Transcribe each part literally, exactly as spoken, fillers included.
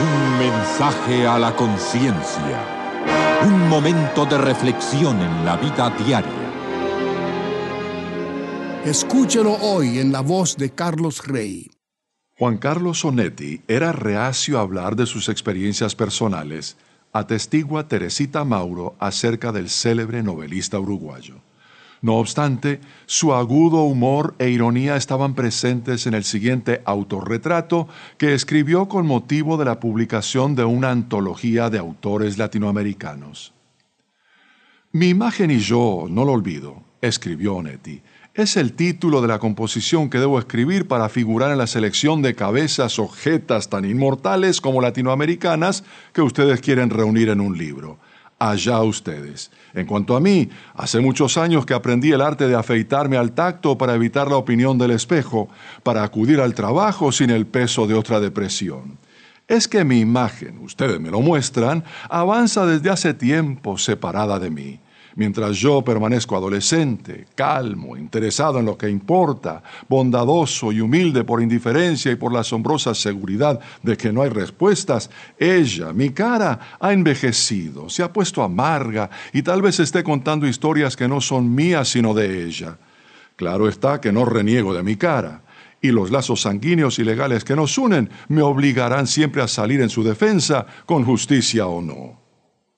Un mensaje a la conciencia. Un momento de reflexión en la vida diaria. Escúchelo hoy en la voz de Carlos Rey. Juan Carlos Onetti era reacio a hablar de sus experiencias personales, atestigua Teresita Mauro acerca del célebre novelista uruguayo. No obstante, su agudo humor e ironía estaban presentes en el siguiente autorretrato que escribió con motivo de la publicación de una antología de autores latinoamericanos. Mi imagen y yo, no lo olvido, escribió Onetti, es el título de la composición que debo escribir para figurar en la selección de cabezas o jetas tan inmortales como latinoamericanas que ustedes quieren reunir en un libro. Allá ustedes. En cuanto a mí, hace muchos años que aprendí el arte de afeitarme al tacto para evitar la opinión del espejo, para acudir al trabajo sin el peso de otra depresión. Es que mi imagen, ustedes me lo muestran, avanza desde hace tiempo separada de mí. Mientras yo permanezco adolescente, calmo, interesado en lo que importa, bondadoso y humilde por indiferencia y por la asombrosa seguridad de que no hay respuestas, ella, mi cara, ha envejecido, se ha puesto amarga y tal vez esté contando historias que no son mías sino de ella. Claro está que no reniego de mi cara, y los lazos sanguíneos y legales que nos unen me obligarán siempre a salir en su defensa, con justicia o no.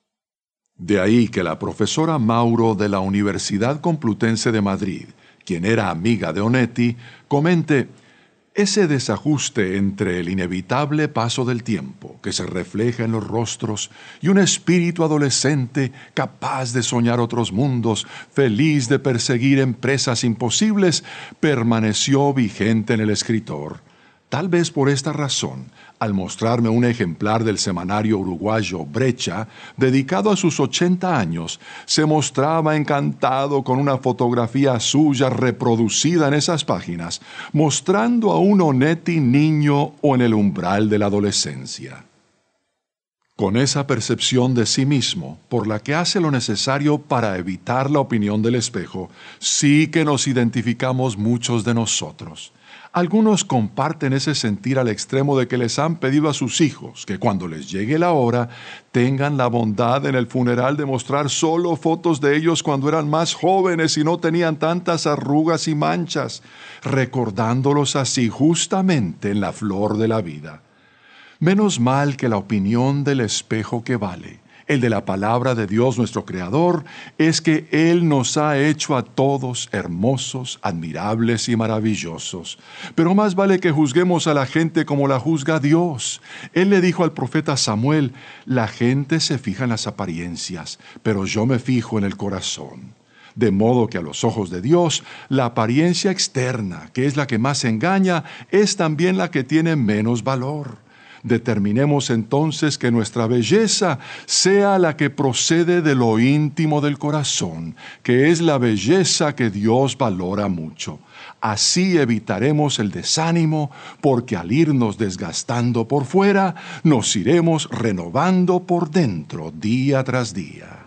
De ahí que la profesora Mauro de la Universidad Complutense de Madrid, quien era amiga de Onetti, comente ese desajuste entre el inevitable paso del tiempo que se refleja en los rostros y un espíritu adolescente capaz de soñar otros mundos, feliz de perseguir empresas imposibles, permaneció vigente en el escritor. Tal vez por esta razón, al mostrarme un ejemplar del semanario uruguayo Brecha, dedicado a sus ochenta años, se mostraba encantado con una fotografía suya reproducida en esas páginas, mostrando a un Onetti niño o en el umbral de la adolescencia. Con esa percepción de sí mismo, por la que hace lo necesario para evitar la opinión del espejo, sí que nos identificamos muchos de nosotros. Algunos comparten ese sentir al extremo de que les han pedido a sus hijos que cuando les llegue la hora tengan la bondad en el funeral de mostrar solo fotos de ellos cuando eran más jóvenes y no tenían tantas arrugas y manchas, recordándolos así justamente en la flor de la vida. Menos mal que la opinión del espejo que vale, el de la palabra de Dios nuestro Creador, es que Él nos ha hecho a todos hermosos, admirables y maravillosos. Pero más vale que juzguemos a la gente como la juzga Dios. Él le dijo al profeta Samuel, la gente se fija en las apariencias, pero yo me fijo en el corazón. De modo que a los ojos de Dios, la apariencia externa, que es la que más engaña, es también la que tiene menos valor. Determinemos entonces que nuestra belleza sea la que procede de lo íntimo del corazón, que es la belleza que Dios valora mucho. Así evitaremos el desánimo, porque al irnos desgastando por fuera, nos iremos renovando por dentro día tras día.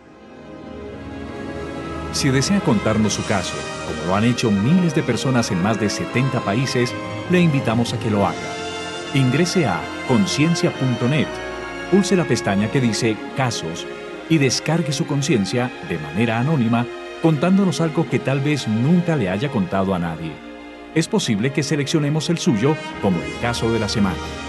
Si desea contarnos su caso, como lo han hecho miles de personas en más de setenta países, le invitamos a que lo haga. Ingrese a conciencia punto net, pulse la pestaña que dice Casos y descargue su conciencia de manera anónima contándonos algo que tal vez nunca le haya contado a nadie. Es posible que seleccionemos el suyo como el caso de la semana.